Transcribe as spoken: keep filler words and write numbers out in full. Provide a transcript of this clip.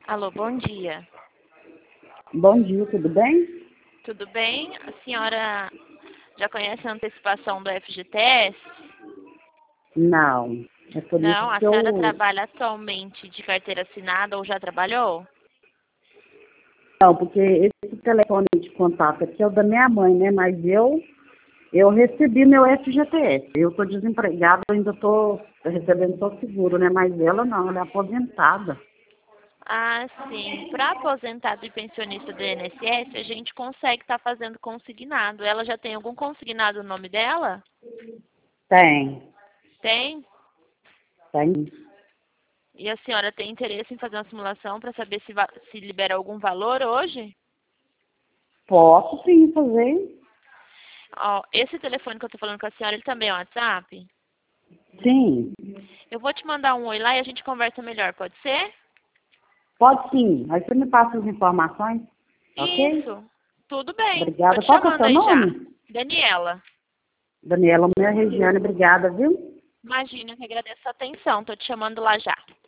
Alô, bom dia. Bom dia, tudo bem? Tudo bem? A senhora já conhece a antecipação do F G T S? Não. É por isso Não? A que senhora eu... trabalha atualmente de carteira assinada ou já trabalhou? Não, porque esse telefone de contato aqui é o da minha mãe, né? Mas eu, eu recebi meu F G T S. Eu estou desempregada, eu ainda estou recebendo só seguro, né? Mas ela não, ela é aposentada. Ah, sim. Para aposentado e pensionista do I N S S, a gente consegue estar fazendo consignado. Ela já tem algum consignado no nome dela? Tem, Tem? tem. E a senhora tem interesse em fazer uma simulação para saber se, va- se libera algum valor hoje? Posso sim fazer. Ó, esse telefone que eu estou falando com a senhora, ele também é um WhatsApp? Sim, Eu vou te mandar um oi lá e a gente conversa melhor, pode ser? pode sim. Aí você me passa as informações, ok? Isso. Tudo bem. Tô Obrigada. te Qual que é o chamando seu aí já. nome? Daniela. Daniela, minha Regiane, obrigada, viu? Imagina, eu que agradeço a atenção. Tô te chamando lá já.